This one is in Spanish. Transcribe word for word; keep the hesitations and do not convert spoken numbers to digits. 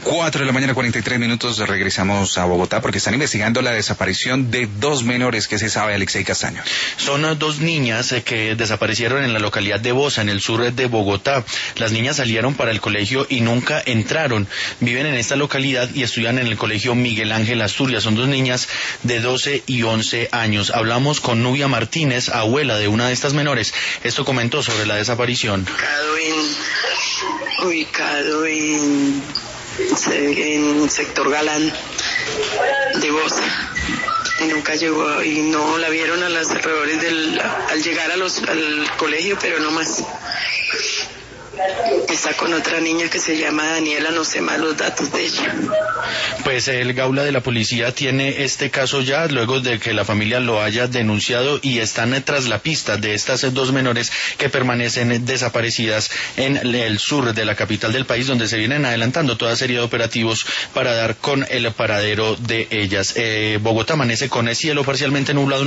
Cuatro de la mañana, cuarenta y tres minutos, regresamos a Bogotá porque están investigando la desaparición de dos menores. ¿Qué se sabe, Alexei Castaño? Son dos niñas eh, que desaparecieron en la localidad de Bosa, en el sur de Bogotá. Las niñas salieron para el colegio y nunca entraron. Viven en esta localidad y estudian en el colegio Miguel Ángel Asturias. Son dos niñas de doce y once años. Hablamos con Nubia Martínez, abuela de una de estas menores. Esto comentó sobre la desaparición. Ubicado en, ubicado en en sector Galán de Bosa, y nunca llegó, y no la vieron a los alrededores del, al llegar a los, al colegio, pero no más. Está con otra niña que se llama Daniela, no sé más los datos de ella. Pues el Gaula de la policía tiene este caso ya, luego de que la familia lo haya denunciado, y están tras la pista de estas dos menores que permanecen desaparecidas en el sur de la capital del país, donde se vienen adelantando toda serie de operativos para dar con el paradero de ellas. Eh, Bogotá amanece con el cielo parcialmente nublado.